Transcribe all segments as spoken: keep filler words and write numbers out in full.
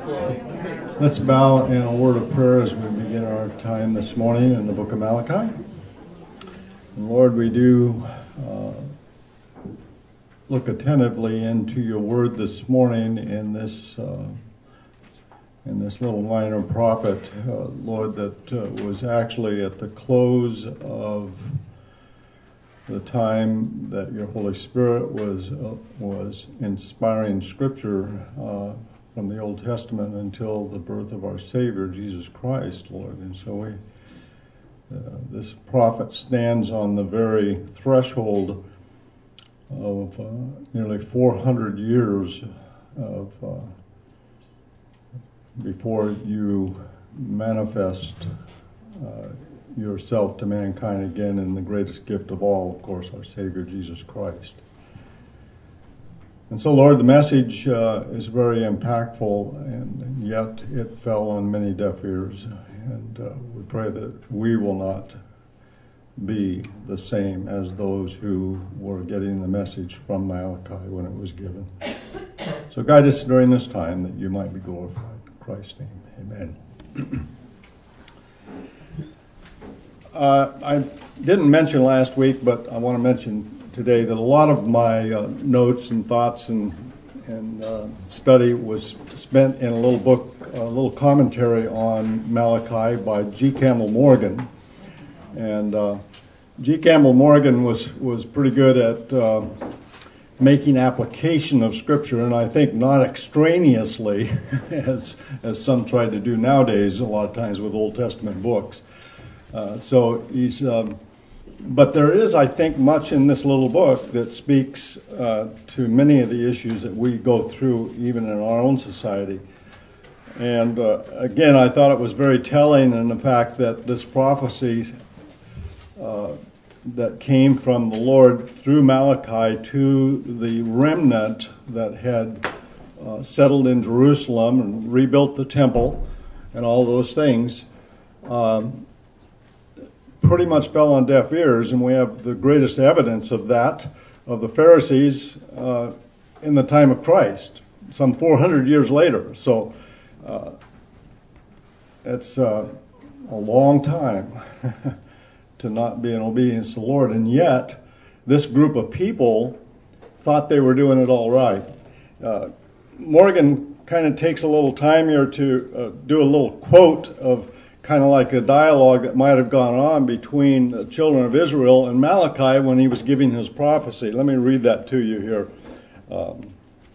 Let's bow in a word of prayer as we begin our time this morning in the book of Malachi. And Lord, we do uh, look attentively into your word this morning in this uh, in this little minor prophet, uh, Lord, that uh, was actually at the close of the time that your Holy Spirit was uh, was inspiring Scripture uh, from the Old Testament until the birth of our Savior, Jesus Christ, Lord. And so we, uh, this prophet stands on the very threshold of uh, nearly four hundred years of uh, before you manifest uh, yourself to mankind again in the greatest gift of all, of course, our Savior, Jesus Christ. And so, Lord, the message uh, is very impactful, and yet it fell on many deaf ears. And uh, we pray that we will not be the same as those who were getting the message from Malachi when it was given. So guide us during this time that you might be glorified. In Christ's name, amen. Uh, I didn't mention last week, but I want to mention today that a lot of my uh, notes and thoughts and and uh, study was spent in a little book, a little commentary on Malachi by G. Campbell Morgan. And uh, G. Campbell Morgan was was pretty good at uh, making application of Scripture, and I think not extraneously, as as some try to do nowadays, a lot of times with Old Testament books. Uh, so he's, um, but there is, I think, much in this little book that speaks uh, to many of the issues that we go through even in our own society. And uh, again, I thought it was very telling in the fact that this prophecy uh, that came from the Lord through Malachi to the remnant that had uh, settled in Jerusalem and rebuilt the temple and all those things, um, pretty much fell on deaf ears, and we have the greatest evidence of that, of the Pharisees uh, in the time of Christ, some four hundred years later. So uh, it's uh, a long time to not be in obedience to the Lord, and yet this group of people thought they were doing it all right. Uh, Morgan kind of takes a little time here to uh, do a little quote of kind of like a dialogue that might have gone on between the children of Israel and Malachi when he was giving his prophecy. Let me read that to you here. Um,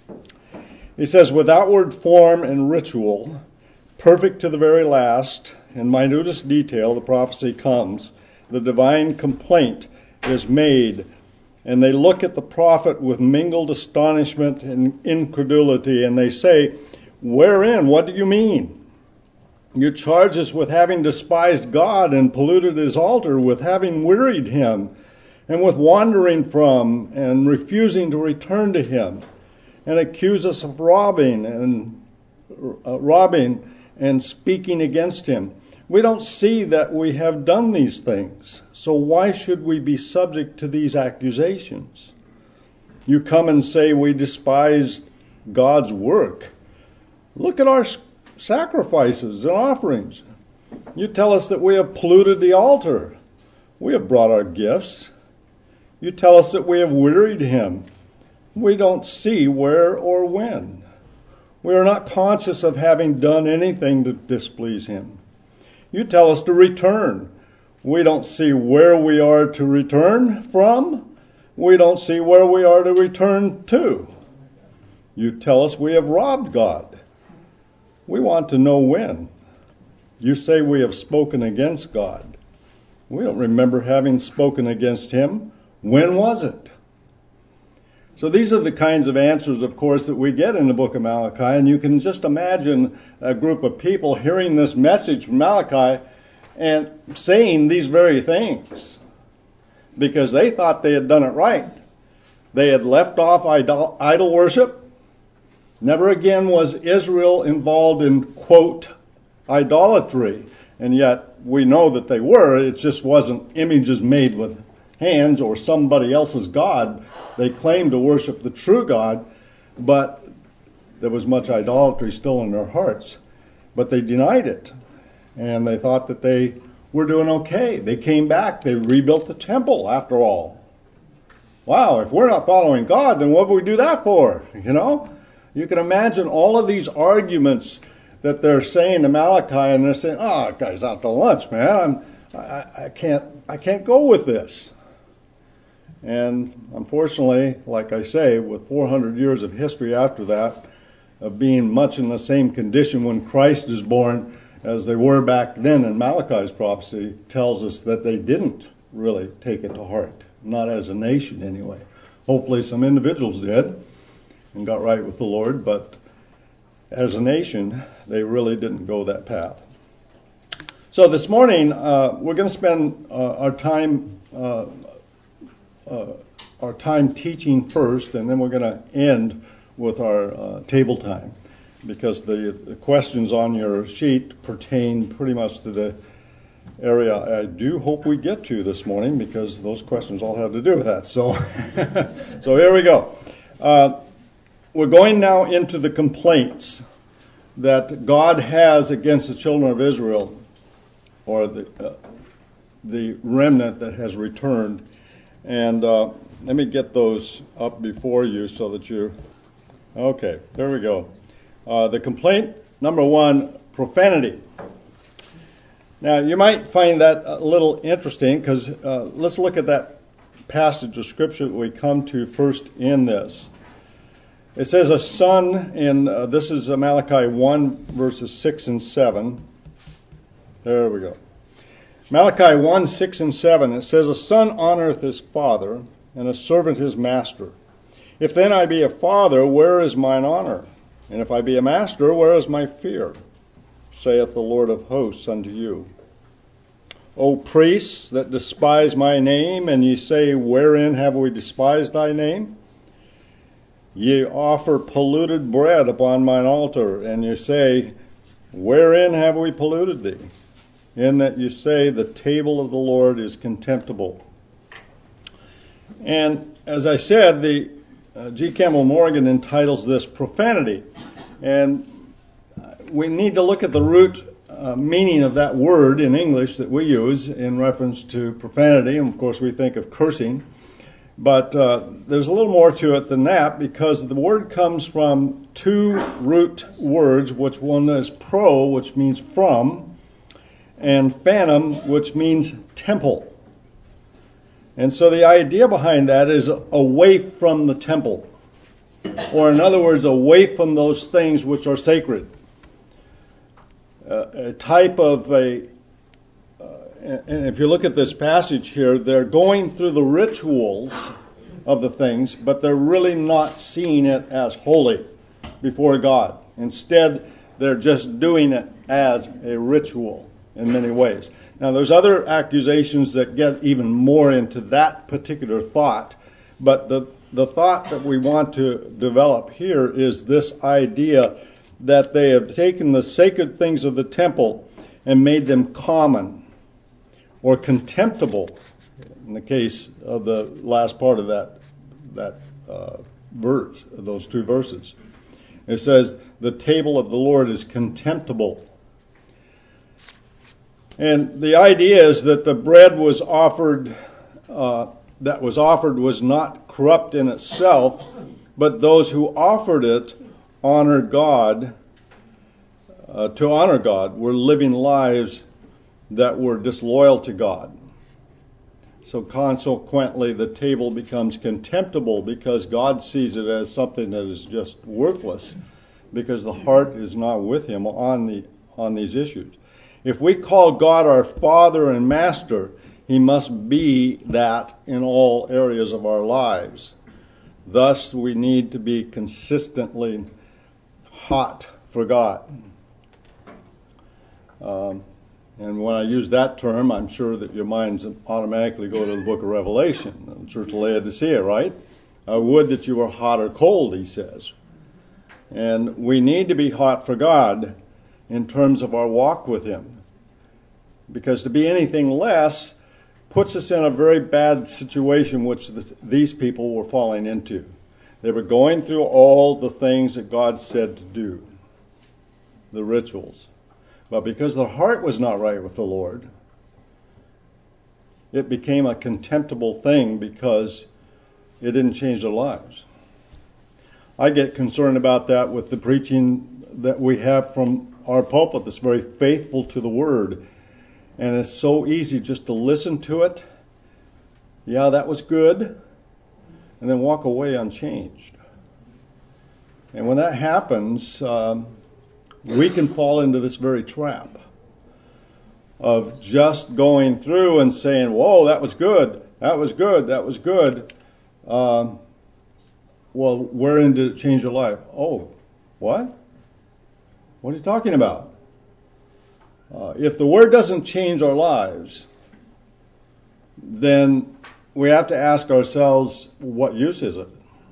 he says, with outward form and ritual, perfect to the very last, in minutest detail, the prophecy comes. The divine complaint is made, and they look at the prophet with mingled astonishment and incredulity, and they say, wherein? What do you mean? You charge us with having despised God and polluted his altar, with having wearied him, and with wandering from and refusing to return to him, and accuse us of robbing and uh, robbing and speaking against him. We don't see that we have done these things, so why should we be subject to these accusations? You come and say we despise God's work. Look at our sacrifices and offerings. You tell us that we have polluted the altar. We have brought our gifts. You tell us that we have wearied him. We don't see where or when. We are not conscious of having done anything to displease him. You tell us to return. We don't see where we are to return from. We don't see where we are to return to. You tell us we have robbed God. We want to know when. You say we have spoken against God. We don't remember having spoken against him. When was it? So these are the kinds of answers, of course, that we get in the book of Malachi, and you can just imagine a group of people hearing this message from Malachi and saying these very things because they thought they had done it right. They had left off idol, idol worship. Never again was Israel involved in, quote, idolatry. And yet we know that they were. It just wasn't images made with hands or somebody else's God. They claimed to worship the true God, but there was much idolatry still in their hearts, but they denied it. And they thought that they were doing okay. They came back. They rebuilt the temple, after all. Wow, if we're not following God, then what would we do that for? You know? You can imagine all of these arguments that they're saying to Malachi, and they're saying, "Oh, guy's out to lunch, man. I'm, I, I can't, I can't go with this." And unfortunately, like I say, with four hundred years of history after that, of being much in the same condition when Christ is born as they were back then, and Malachi's prophecy tells us that they didn't really take it to heart, not as a nation anyway. Hopefully some individuals did and got right with the Lord, but as a nation, they really didn't go that path. So this morning, uh, we're going to spend uh, our time uh, uh, our time teaching first, and then we're going to end with our uh, table time, because the, the questions on your sheet pertain pretty much to the area I do hope we get to this morning, because those questions all have to do with that. So, so here we go. Uh, we're going now into the complaints that God has against the children of Israel, or the uh, the remnant that has returned. And uh, let me get those up before you so that you're okay. There we go. Uh, the complaint number one: profanity. Now, you might find that a little interesting, because uh, let's look at that passage of Scripture that we come to first in this. It says a son, in uh, this is Malachi one, verses six and seven. There we go. Malachi one, six and seven, it says, "A son honoreth his father, and a servant his master. If then I be a father, where is mine honor? And if I be a master, where is my fear? Saith the Lord of hosts unto you. O priests that despise my name, and ye say, wherein have we despised thy name? Ye offer polluted bread upon mine altar, and ye say, wherein have we polluted thee? In that you say, the table of the Lord is contemptible." And as I said, the uh, G. Campbell Morgan entitles this profanity. And we need to look at the root uh, meaning of that word in English that we use in reference to profanity. And of course, we think of cursing. But uh, there's a little more to it than that, because the word comes from two root words, which one is pro, which means from, and phantom, which means temple. And so the idea behind that is away from the temple, or in other words, away from those things which are sacred. Uh, a type of a, uh, and if you look at this passage here, they're going through the rituals of the things, but they're really not seeing it as holy before God. Instead, they're just doing it as a ritual in many ways. Now, there's other accusations that get even more into that particular thought, but the, the thought that we want to develop here is this idea that they have taken the sacred things of the temple and made them common or contemptible, in the case of the last part of that, that uh, verse, those two verses. It says, the table of the Lord is contemptible. And the idea is that the bread was offered, uh, that was offered was not corrupt in itself, but those who offered it honored God. Uh, to honor God were living lives that were disloyal to God. So consequently, the table becomes contemptible because God sees it as something that is just worthless, because the heart is not with Him on the on these issues. If we call God our Father and Master, He must be that in all areas of our lives. Thus, we need to be consistently hot for God. Um, and when I use that term, I'm sure that your minds automatically go to the book of Revelation, the church of Laodicea, right? I would that you were hot or cold, he says. And we need to be hot for God in terms of our walk with Him. Because to be anything less puts us in a very bad situation which the, these people were falling into. They were going through all the things that God said to do, the rituals. But because their heart was not right with the Lord, it became a contemptible thing because it didn't change their lives. I get concerned about that with the preaching that we have from our pulpit that's very faithful to the Word. And it's so easy just to listen to it. Yeah, that was good. And then walk away unchanged. And when that happens, um, we can fall into this very trap of just going through and saying, whoa, that was good, that was good, that was good. Um, well, wherein did it change your life? Oh, what? What are you talking about? Uh, if the Word doesn't change our lives, then we have to ask ourselves, what use is it?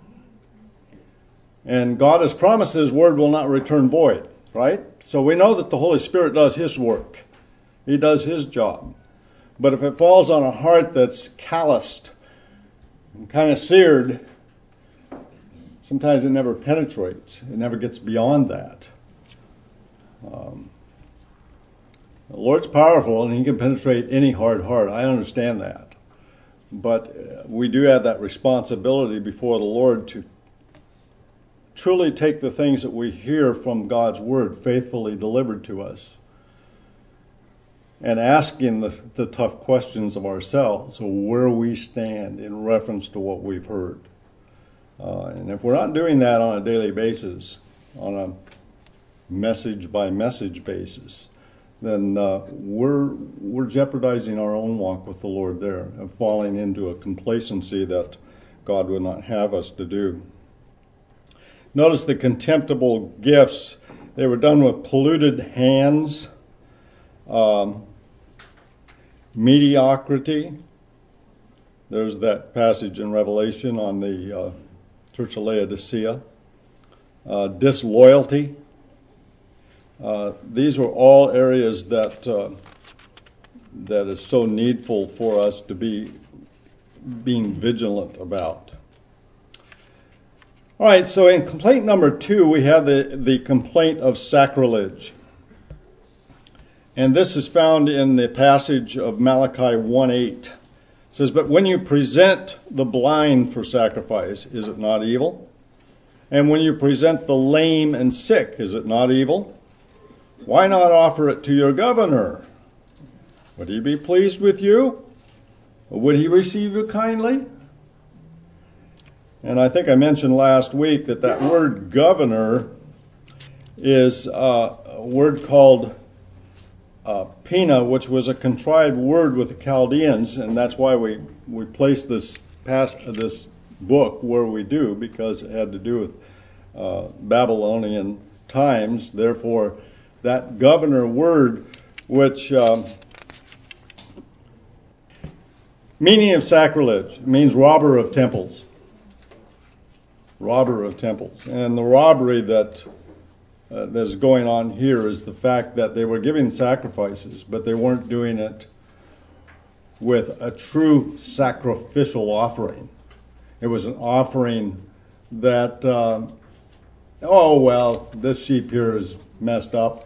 And God has promised His Word will not return void, right? So we know that the Holy Spirit does His work. He does His job. But if it falls on a heart that's calloused and kind of seared, sometimes it never penetrates. It never gets beyond that. Um, the Lord's powerful and He can penetrate any hard heart. I understand that. But we do have that responsibility before the Lord to truly take the things that we hear from God's Word faithfully delivered to us and asking the, the tough questions of ourselves, of where we stand in reference to what we've heard. Uh, and if we're not doing that on a daily basis, on a message by message basis, then uh, we're we're jeopardizing our own walk with the Lord there and falling into a complacency that God would not have us to do. Notice the contemptible gifts. They were done with polluted hands, um, mediocrity. There's that passage in Revelation on the uh, Church of Laodicea. Uh, disloyalty. Uh, these are all areas that uh, that is so needful for us to be being vigilant about. All right, so in complaint number two, we have the, the complaint of sacrilege. And this is found in the passage of Malachi one eight. It says, but when you present the blind for sacrifice, is it not evil? And when you present the lame and sick, is it not evil? Why not offer it to your governor? Would he be pleased with you? Or would he receive you kindly? And I think I mentioned last week that that word governor is uh, a word called uh, pina, which was a contrived word with the Chaldeans, and that's why we, we placed this past, this book where we do, because it had to do with uh, Babylonian times. Therefore, that governor word, which um, meaning of sacrilege, means robber of temples. Robber of temples. And the robbery that uh, that's going on here is the fact that they were giving sacrifices, but they weren't doing it with a true sacrificial offering. It was an offering that, uh, oh, well, this sheep here is messed up.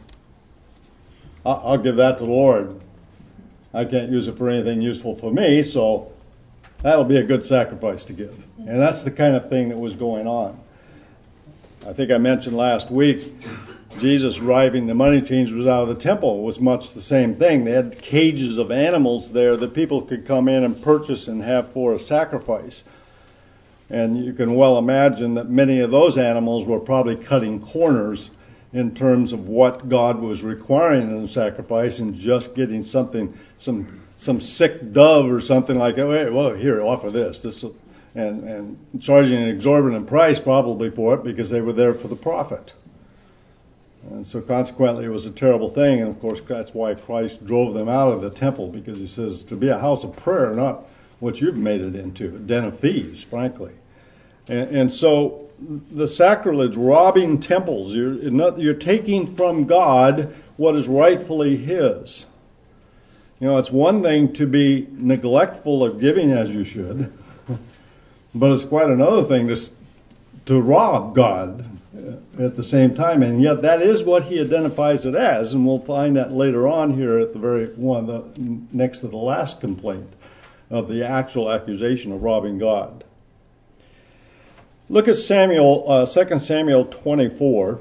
I'll give that to the Lord. I can't use it for anything useful for me, so that'll be a good sacrifice to give. And that's the kind of thing that was going on. I think I mentioned last week, Jesus driving the money changers out of the temple was much the same thing. They had cages of animals there that people could come in and purchase and have for a sacrifice. And you can well imagine that many of those animals were probably cutting corners in terms of what God was requiring in the sacrifice, and just getting something, some some sick dove or something like that. Wait, well, here, offer this, this, and and charging an exorbitant price probably for it because they were there for the profit. And so consequently, it was a terrible thing. And of course, that's why Christ drove them out of the temple, because He says to be a house of prayer, not what you've made it into, a den of thieves, frankly. And, and so the sacrilege, robbing temples, you're, you're taking from God what is rightfully His. You know, it's one thing to be neglectful of giving as you should, but it's quite another thing to to rob God at the same time, and yet that is what he identifies it as, and we'll find that later on here at the very one the, next to the last complaint of the actual accusation of robbing God. Look at Samuel, uh, Second Samuel twenty-four,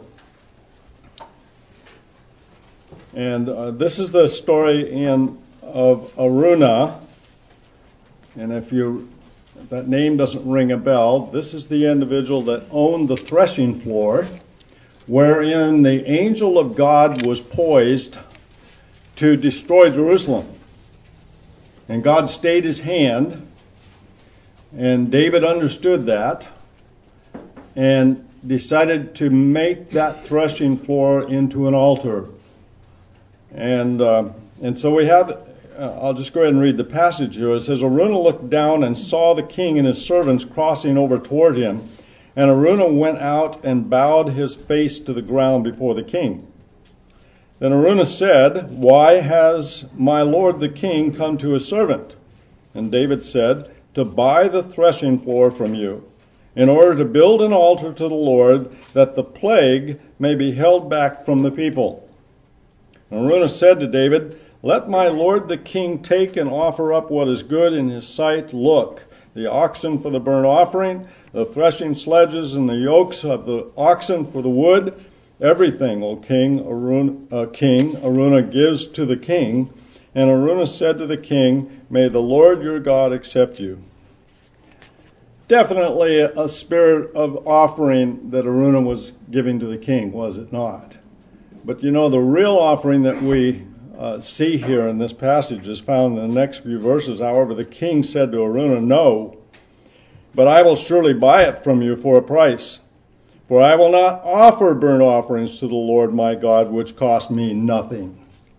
and uh, this is the story in of Araunah, and if you if that name doesn't ring a bell, this is the individual that owned the threshing floor, wherein the angel of God was poised to destroy Jerusalem. And God stayed his hand, and David understood that, and decided to make that threshing floor into an altar. And uh, and so we have... Uh, I'll just go ahead and read the passage here. It says, Araunah looked down and saw the king and his servants crossing over toward him. And Araunah went out and bowed his face to the ground before the king. Then Araunah said, Why has my lord the king come to his servant? And David said, To buy the threshing floor from you, in order to build an altar to the Lord, that the plague may be held back from the people. And Araunah said to David, Let my lord the king take and offer up what is good in his sight. Look, the oxen for the burnt offering, the threshing sledges, and the yokes of the oxen for the wood. Everything, O king, Araunah, uh, king, Araunah gives to the king. And Araunah said to the king, May the Lord your God accept you. Definitely a spirit of offering that Araunah was giving to the king, was it not? But you know, the real offering that we Uh, see here in this passage is found in the next few verses. However, the king said to Araunah, No, but I will surely buy it from you for a price. For I will not offer burnt offerings to the Lord my God, which cost me nothing.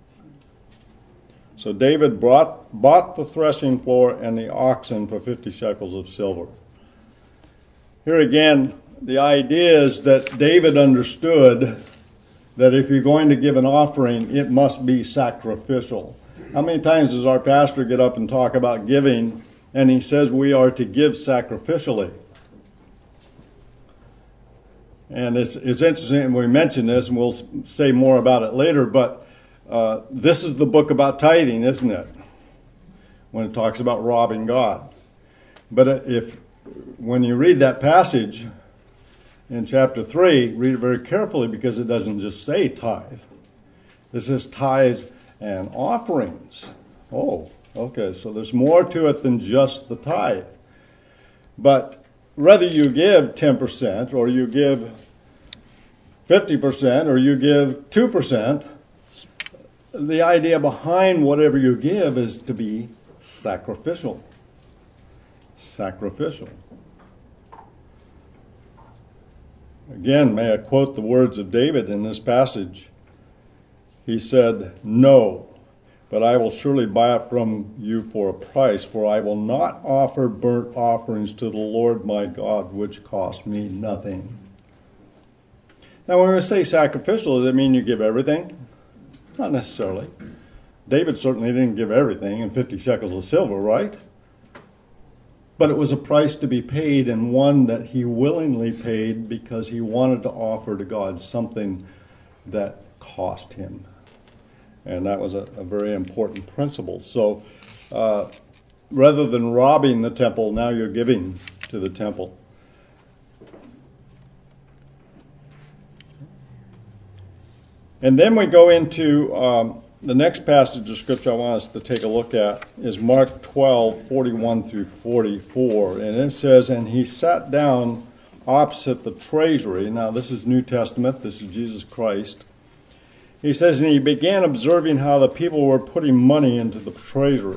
So David brought, bought the threshing floor and the oxen for fifty shekels of silver. Here again, the idea is that David understood that if you're going to give an offering, it must be sacrificial. How many times does our pastor get up and talk about giving, and he says we are to give sacrificially? And it's, it's interesting, we mentioned this, and we'll say more about it later, but uh, this is the book about tithing, isn't it? When it talks about robbing God. But if when you read that passage in chapter three, read it very carefully, because it doesn't just say tithe. It says tithes and offerings. Oh, okay, so there's more to it than just the tithe. But whether you give ten percent or you give fifty percent or you give two percent, the idea behind whatever you give is to be sacrificial. Sacrificial. Again, may I quote the words of David in this passage. He said, No, but I will surely buy it from you for a price, for I will not offer burnt offerings to the Lord my God, which cost me nothing. Now, when we say sacrificial, does it mean you give everything? Not necessarily. David certainly didn't give everything in fifty shekels of silver, right? But it was a price to be paid, and one that he willingly paid because he wanted to offer to God something that cost him. And that was a, a very important principle. So uh, rather than robbing the temple, now you're giving to the temple. And then we go into um, the next passage of Scripture I want us to take a look at is Mark twelve, forty-one through forty-four. And it says, And he sat down opposite the treasury. Now, this is New Testament. This is Jesus Christ. He says, And he began observing how the people were putting money into the treasury.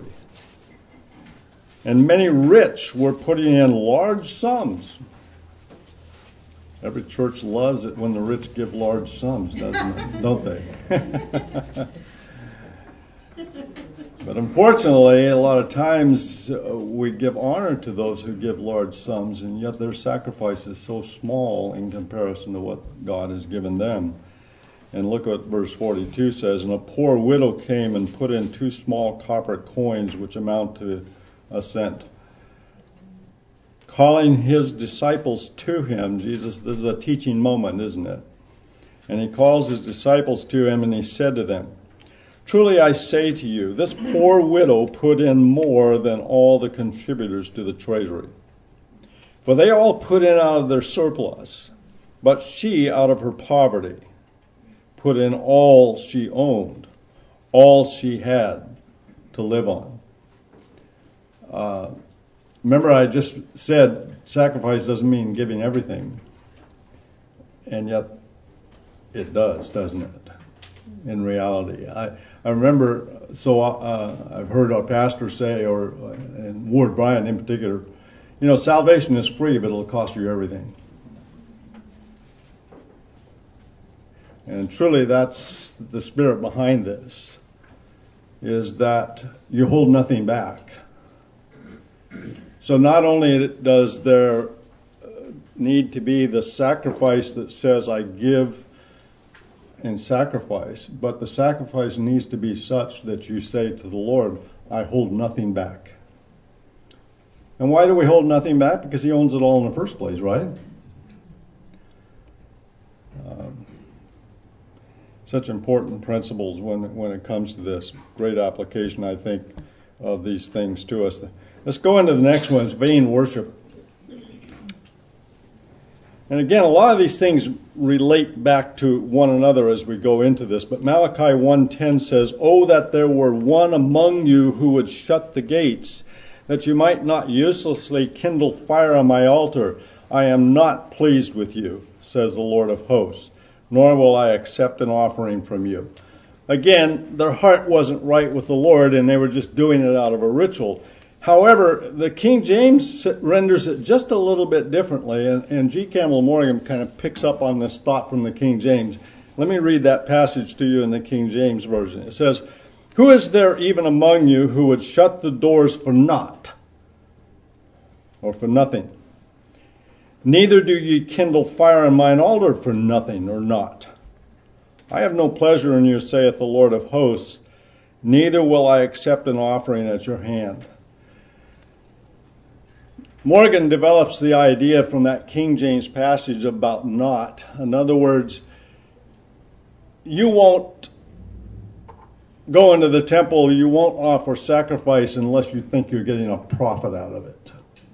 And many rich were putting in large sums. Every church loves it when the rich give large sums, doesn't it? Don't they? But unfortunately, a lot of times uh, we give honor to those who give large sums, and yet their sacrifice is so small in comparison to what God has given them. And look what verse forty-two says, And a poor widow came and put in two small copper coins, which amount to a cent. calling his disciples to him. Jesus, this is a teaching moment, isn't it? And he calls his disciples to him, and he said to them, "Truly I say to you, this poor widow put in more than all the contributors to the treasury. For they all put in out of their surplus, but she, out of her poverty, put in all she owned, all she had to live on." Uh, remember, I just said sacrifice doesn't mean giving everything. And yet it does, doesn't it? In reality. I, I remember, so uh, I've heard our pastor say, or and Ward Bryant in particular, you know, salvation is free, but it'll cost you everything. And truly that's the spirit behind this, is that you hold nothing back. So not only does there need to be the sacrifice that says I give and sacrifice, but the sacrifice needs to be such that you say to the Lord, I hold nothing back. And why do we hold nothing back? Because he owns it all in the first place, right? Um, such important principles when when it comes to this. Great application, I think, of these things to us. Let's go into the next one. It's vain worship. And again, a lot of these things relate back to one another as we go into this. But Malachi one ten says, "Oh, that there were one among you who would shut the gates, that you might not uselessly kindle fire on my altar. I am not pleased with you, says the Lord of hosts, nor will I accept an offering from you." Again, their heart wasn't right with the Lord, and they were just doing it out of a ritual. However, the King James renders it just a little bit differently, and, and G. Campbell Morgan kind of picks up on this thought from the King James. Let me read that passage to you in the King James Version. It says, "Who is there even among you who would shut the doors for naught, or for nothing? Neither do ye kindle fire on mine altar for nothing or naught. I have no pleasure in you, saith the Lord of hosts, neither will I accept an offering at your hand." Morgan develops the idea from that King James passage about not. In other words, you won't go into the temple, you won't offer sacrifice unless you think you're getting a profit out of it.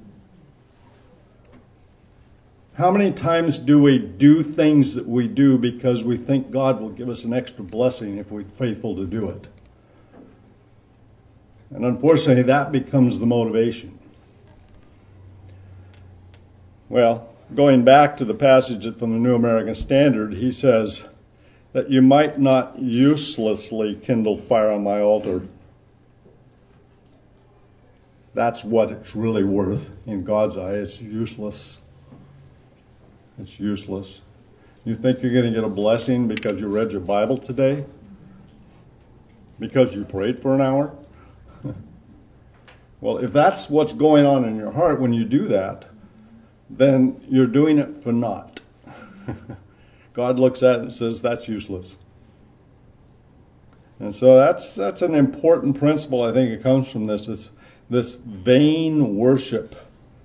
How many times do we do things that we do because we think God will give us an extra blessing if we're faithful to do it? And unfortunately, that becomes the motivation. Well, going back to the passage from the New American Standard, he says that you might not uselessly kindle fire on my altar. That's what it's really worth in God's eye. It's useless. It's useless. You think you're going to get a blessing because you read your Bible today? Because you prayed for an hour? Well, if that's what's going on in your heart when you do that, then you're doing it for naught. God looks at it and says, that's useless. And so that's that's an important principle, I think it comes from this, this, this vain worship.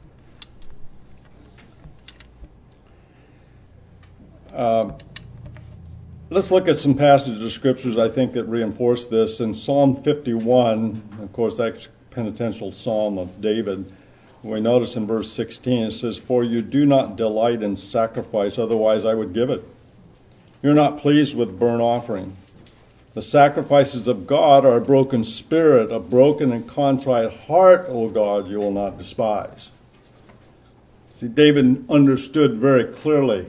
Uh, let's look at some passages of scriptures, I think, that reinforce this. In Psalm fifty-one, of course, that's a penitential psalm of David. We notice in verse sixteen, it says, "For you do not delight in sacrifice, otherwise I would give it. You're not pleased with burnt offering. The sacrifices of God are a broken spirit, a broken and contrite heart, O God, you will not despise." See, David understood very clearly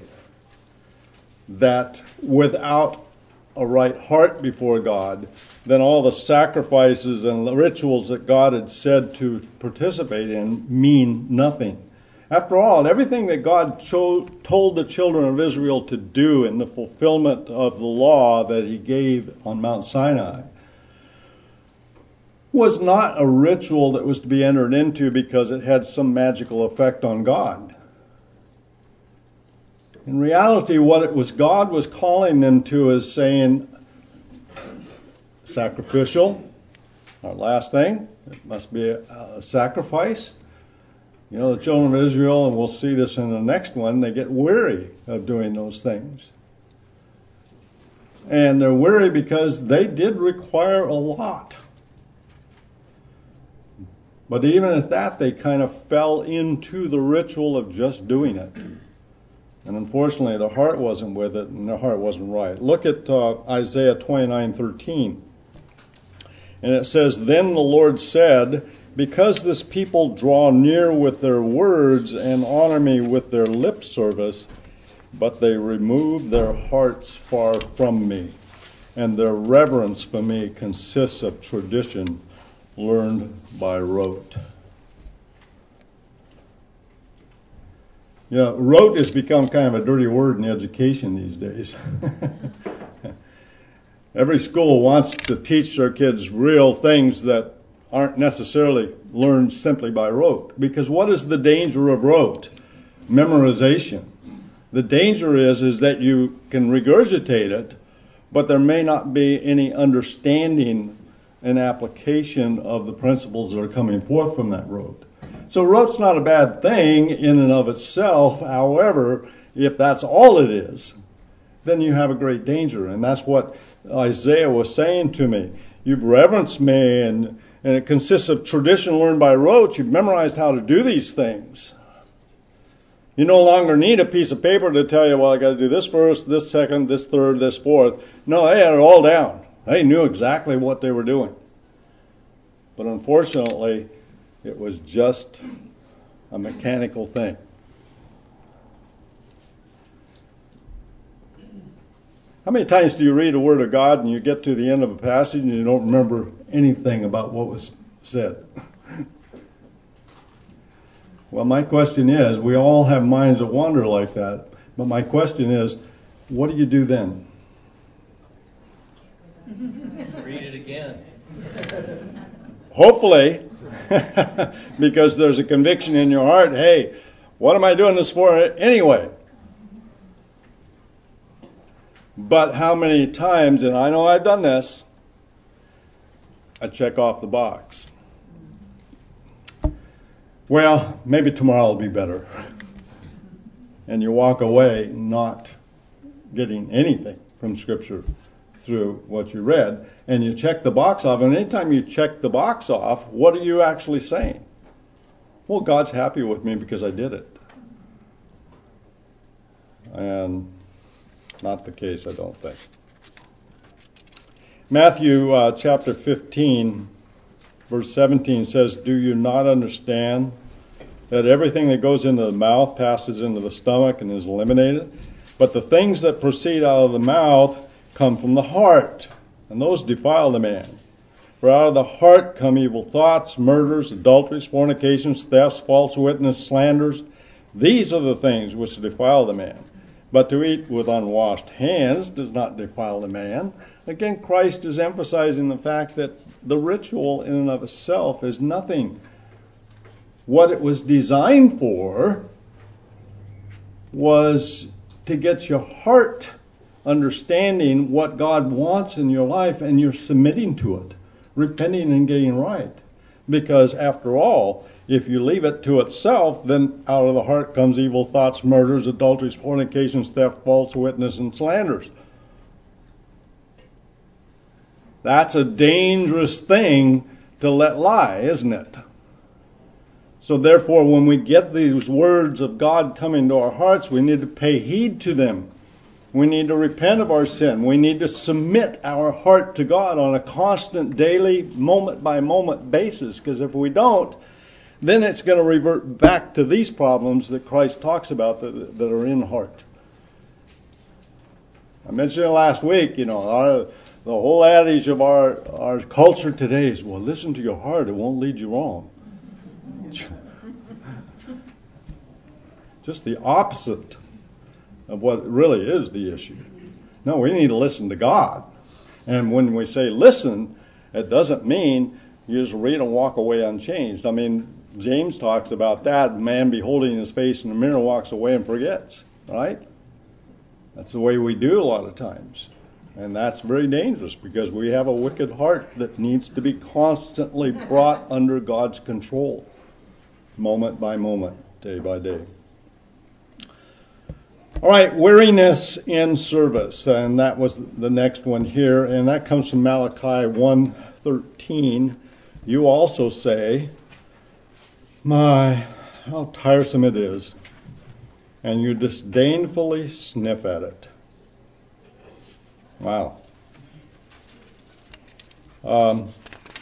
that without a right heart before God, then all the sacrifices and the rituals that God had said to participate in mean nothing. After all, everything that God cho- told the children of Israel to do in the fulfillment of the law that he gave on Mount Sinai was not a ritual that was to be entered into because it had some magical effect on God. In reality, what it was God was calling them to is saying, sacrificial, our last thing, it must be a, a sacrifice. You know, the children of Israel, and we'll see this in the next one, they get weary of doing those things. And they're weary because they did require a lot. But even at that, they kind of fell into the ritual of just doing it. And unfortunately, their heart wasn't with it, and their heart wasn't right. Look at uh, Isaiah twenty-nine thirteen. And it says, "Then the Lord said, because this people draw near with their words and honor me with their lip service, but they remove their hearts far from me, and their reverence for me consists of tradition learned by rote." You know, rote has become kind of a dirty word in education these days. Every school wants to teach their kids real things that aren't necessarily learned simply by rote. Because what is the danger of rote? Memorization. The danger is, is that you can regurgitate it, but there may not be any understanding and application of the principles that are coming forth from that rote. So rote's not a bad thing in and of itself. However, if that's all it is, then you have a great danger. And that's what Isaiah was saying to me. You've reverenced me, and, and it consists of tradition learned by rote. You've memorized how to do these things. You no longer need a piece of paper to tell you, well, I got to do this first, this second, this third, this fourth. No, they had it all down. They knew exactly what they were doing. But unfortunately, it was just a mechanical thing. How many times do you read a word of God and you get to the end of a passage and you don't remember anything about what was said? Well, my question is, we all have minds that wander like that, but my question is, what do you do then? Read it again. Hopefully, because there's a conviction in your heart, hey, what am I doing this for anyway? But how many times, and I know I've done this, I check off the box. Well, maybe tomorrow will be better. And you walk away not getting anything from Scripture through what you read, and you check the box off, and anytime you check the box off, what are you actually saying? Well, God's happy with me because I did it. And not the case, I don't think. Matthew uh, chapter fifteen, verse seventeen says, "Do you not understand that everything that goes into the mouth passes into the stomach and is eliminated? But the things that proceed out of the mouth come from the heart, and those defile the man. For out of the heart come evil thoughts, murders, adulteries, fornications, thefts, false witness, slanders. These are the things which defile the man. But to eat with unwashed hands does not defile the man." Again, Christ is emphasizing the fact that the ritual in and of itself is nothing. What it was designed for was to get your heart understanding what God wants in your life, and you're submitting to it, repenting and getting right. Because after all, if you leave it to itself, then out of the heart comes evil thoughts, murders, adulteries, fornications, theft, false witness, and slanders. That's a dangerous thing to let lie, isn't it? So therefore, when we get these words of God coming to our hearts, we need to pay heed to them. We need to repent of our sin. We need to submit our heart to God on a constant, daily, moment-by-moment basis. Because if we don't, then it's going to revert back to these problems that Christ talks about that, that are in heart. I mentioned it last week, you know, our, the whole adage of our, our culture today is, well, listen to your heart, it won't lead you wrong. Just the opposite of what really is the issue. No, we need to listen to God. And when we say listen, it doesn't mean you just read and walk away unchanged. I mean, James talks about that. Man beholding his face in the mirror walks away and forgets. Right? That's the way we do a lot of times. And that's very dangerous because we have a wicked heart that needs to be constantly brought under God's control. moment by moment, day by day. All right, weariness in service, and that was the next one here, and that comes from Malachi one thirteen. You also say, my, how tiresome it is, and you disdainfully sniff at it. Wow. Um,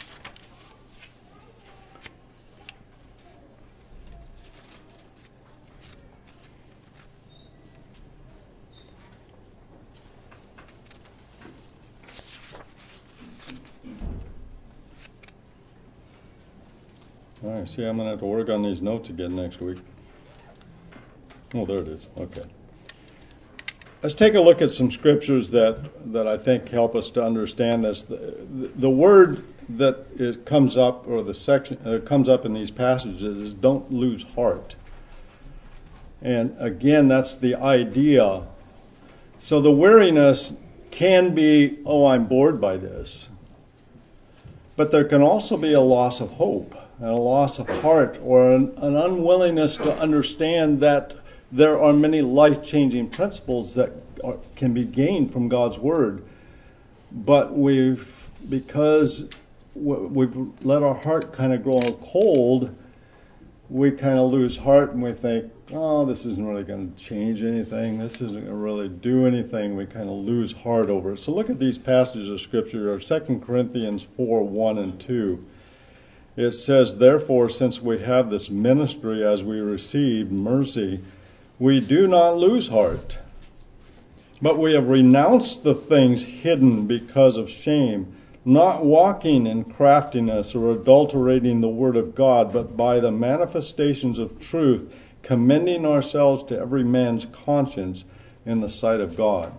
All right, see, I'm going to have to work on these notes again next week. Oh, there it is. Okay. Let's take a look at some scriptures that, that I think help us to understand this. The, the, the word that it comes up, or the section that uh, comes up in these passages, is don't lose heart. And again, that's the idea. So the weariness can be, oh, I'm bored by this. But there can also be a loss of hope and a loss of heart, or an, an unwillingness to understand that there are many life-changing principles that are, can be gained from God's Word. But we've, because we've let our heart kind of grow cold, we kind of lose heart and we think, oh, this isn't really going to change anything. This isn't going to really do anything. We kind of lose heart over it. So look at these passages of Scripture, Second Corinthians four, one and two. It says, therefore, since we have this ministry as we receive mercy, we do not lose heart. But we have renounced the things hidden because of shame, not walking in craftiness or adulterating the word of God, but by the manifestations of truth, commending ourselves to every man's conscience in the sight of God.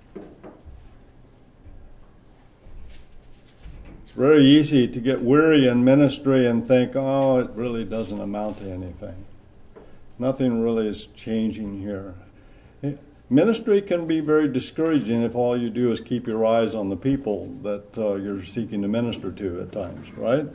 It's very easy to get weary in ministry and think, oh, it really doesn't amount to anything. Nothing really is changing here. Ministry can be very discouraging if all you do is keep your eyes on the people that uh, you're seeking to minister to at times, right?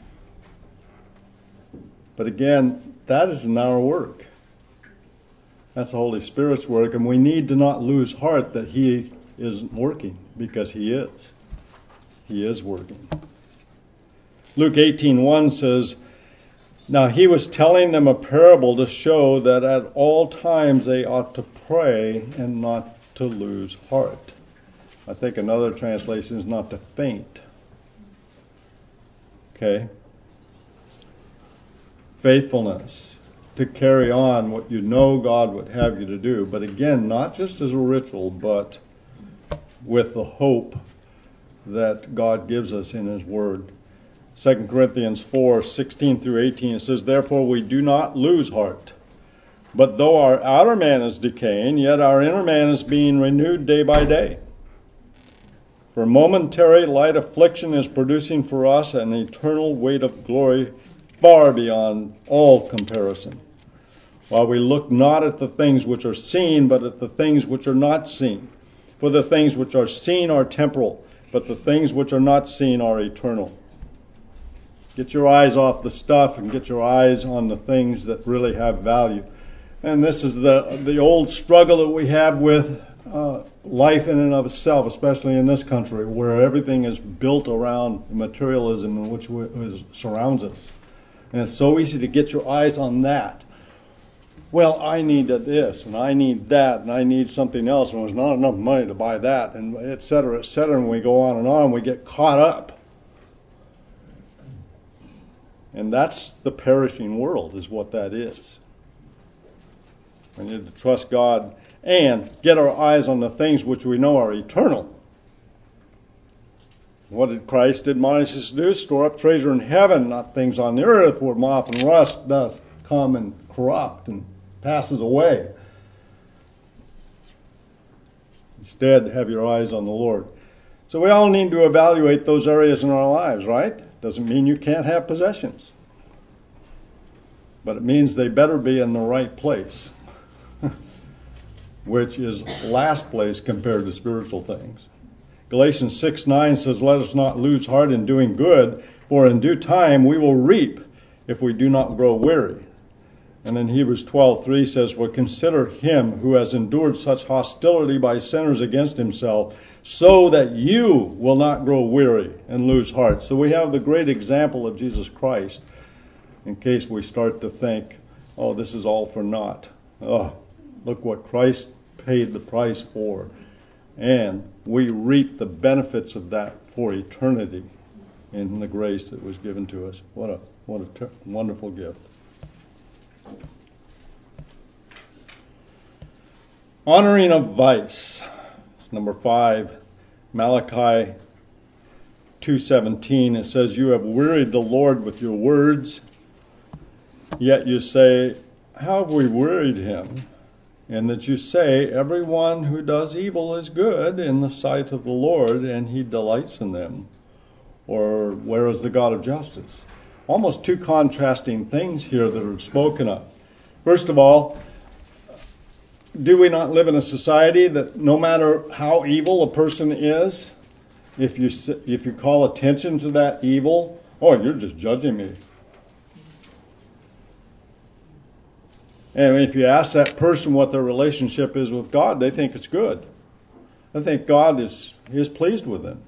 But again, that isn't our work. That's the Holy Spirit's work, and we need to not lose heart that He isn't working, because He is. He is working. Luke eighteen one says, now he was telling them a parable to show that at all times they ought to pray and not to lose heart. I think another translation is not to faint. Okay? Faithfulness, to carry on what you know God would have you to do. But again, not just as a ritual, but with the hope that God gives us in His Word. Second Corinthians four, sixteen through eighteen, it says, therefore we do not lose heart. But though our outer man is decaying, yet our inner man is being renewed day by day. For momentary light affliction is producing for us an eternal weight of glory far beyond all comparison. While we look not at the things which are seen, but at the things which are not seen. For the things which are seen are temporal, but the things which are not seen are eternal. Get your eyes off the stuff and get your eyes on the things that really have value. And this is the the old struggle that we have with uh, life in and of itself, especially in this country, where everything is built around materialism, which is, surrounds us. And it's so easy to get your eyes on that. Well, I need this, and I need that, and I need something else, and there's not enough money to buy that, and et cetera, et cetera. And we go on and on. We get caught up. And that's the perishing world, is what that is. We need to trust God and get our eyes on the things which we know are eternal. What did Christ admonish us to do? Store up treasure in heaven, not things on the earth where moth and rust doth come and corrupt and passes away. Instead, have your eyes on the Lord. So we all need to evaluate those areas in our lives, right? Doesn't mean you can't have possessions. But it means they better be in the right place, which is last place compared to spiritual things. Galatians six nine says, let us not lose heart in doing good, for in due time we will reap if we do not grow weary. And then Hebrews twelve three says, well, consider him who has endured such hostility by sinners against himself, so that you will not grow weary and lose heart. So we have the great example of Jesus Christ, in case we start to think, oh, this is all for naught. Oh, look what Christ paid the price for. And we reap the benefits of that for eternity in the grace that was given to us. What a what a ter- wonderful gift. Honoring of vice. Number five, Malachi two seventeen. It says, you have wearied the Lord with your words, yet you say, how have we wearied him? And that you say, everyone who does evil is good in the sight of the Lord, and he delights in them. Or where is the God of justice? Almost two contrasting things here that are spoken of. First of all, do we not live in a society that no matter how evil a person is, if you if you call attention to that evil, oh, you're just judging me. And if you ask that person what their relationship is with God, they think it's good. They think God is is pleased with them.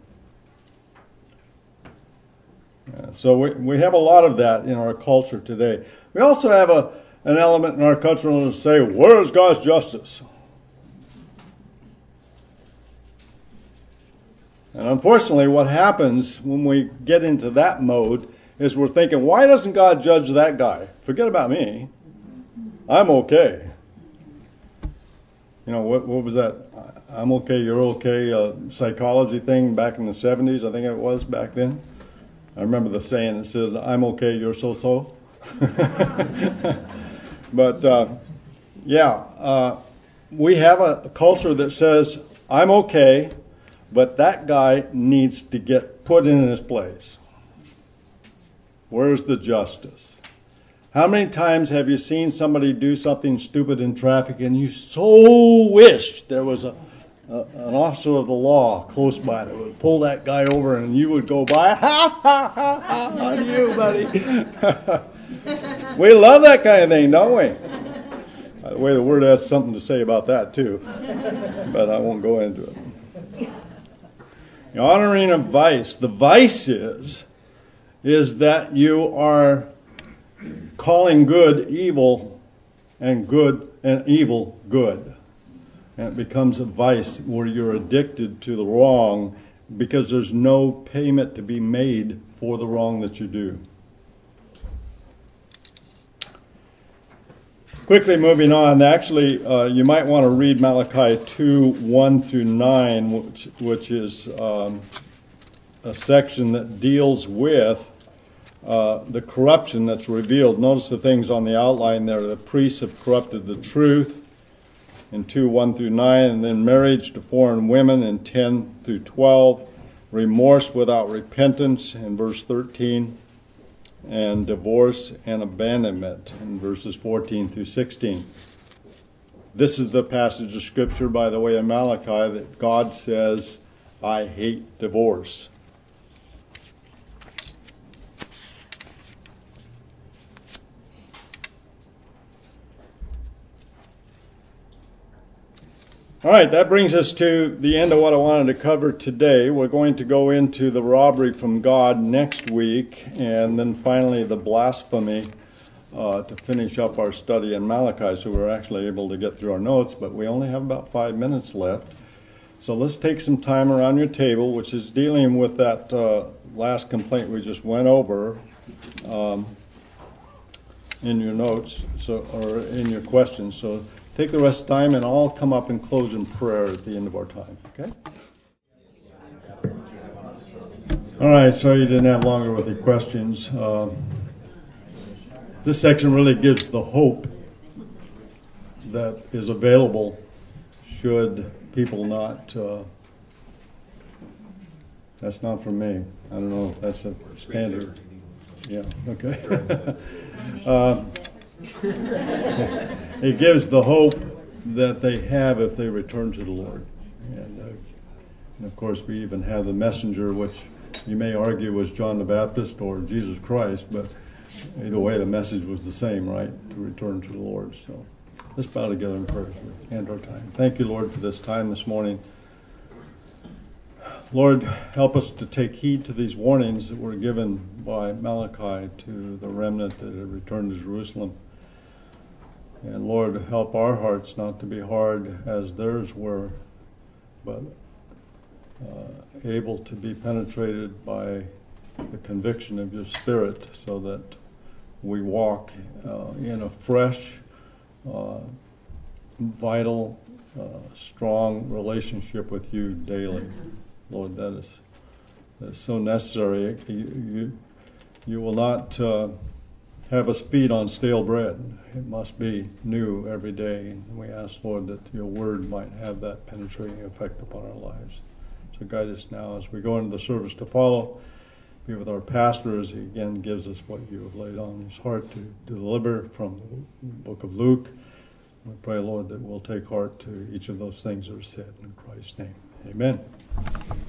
Yeah, so we we have a lot of that in our culture today. We also have a an element in our culture to say, where is God's justice? And unfortunately, what happens when we get into that mode is we're thinking, why doesn't God judge that guy? Forget about me. I'm okay. You know, what what was that? I'm okay, you're okay uh, psychology thing back in the seventies, I think it was back then. I remember the saying that said, I'm okay, you're so-so. But, uh, yeah, uh, we have a culture that says, I'm okay, but that guy needs to get put in his place. Where's the justice? How many times have you seen somebody do something stupid in traffic and you so wished there was a, a an officer of the law close by that would pull that guy over and you would go by, ha, ha, ha, ha, on you, buddy. We love that kind of thing, don't we? By the way, the Word has something to say about that too, but I won't go into it. The honoring of vice. The vice is, is that you are calling good evil and good and evil good. And it becomes a vice where you're addicted to the wrong because there's no payment to be made for the wrong that you do. Quickly moving on, actually, uh, you might want to read Malachi two, one through nine, which, which is um, a section that deals with uh, the corruption that's revealed. Notice the things on the outline there. The priests have corrupted the truth in two, one through nine, and then marriage to foreign women in ten through twelve, remorse without repentance in verse thirteen, and divorce and abandonment in verses fourteen through sixteen. This is the passage of Scripture, by the way, in Malachi that God says, I hate divorce. All right, that brings us to the end of what I wanted to cover today. We're going to go into the robbery from God next week, and then finally the blasphemy uh, to finish up our study in Malachi. So we're actually able to get through our notes, but we only have about five minutes left. So let's take some time around your table, which is dealing with that uh, last complaint we just went over um, in your notes, so or in your questions. So take the rest of the time, and I'll come up and close in prayer at the end of our time, okay? All right, so you didn't have longer with the questions. Um, this section really gives the hope that is available should people not... Uh, that's not from me. I don't know if that's a standard. Yeah, okay. uh, It gives the hope that they have if they return to the Lord. And, uh, and of course, we even have the messenger, which you may argue was John the Baptist or Jesus Christ, but either way, the message was the same, right? To return to the Lord. So let's bow together in prayer as we end our time. Thank you, Lord, for this time this morning. Lord, help us to take heed to these warnings that were given by Malachi to the remnant that had returned to Jerusalem. And Lord, help our hearts not to be hard as theirs were, but uh, able to be penetrated by the conviction of your Spirit, so that we walk uh, in a fresh, uh, vital, uh, strong relationship with you daily. Lord, that is, that is so necessary. You, you, you will not uh, have us feed on stale bread. It must be new every day. And we ask, Lord, that your word might have that penetrating effect upon our lives. So guide us now as we go into the service to follow. Be with our pastor as he again gives us what you have laid on his heart to deliver from the book of Luke. We pray, Lord, that we'll take heart to each of those things that are said in Christ's name. Amen.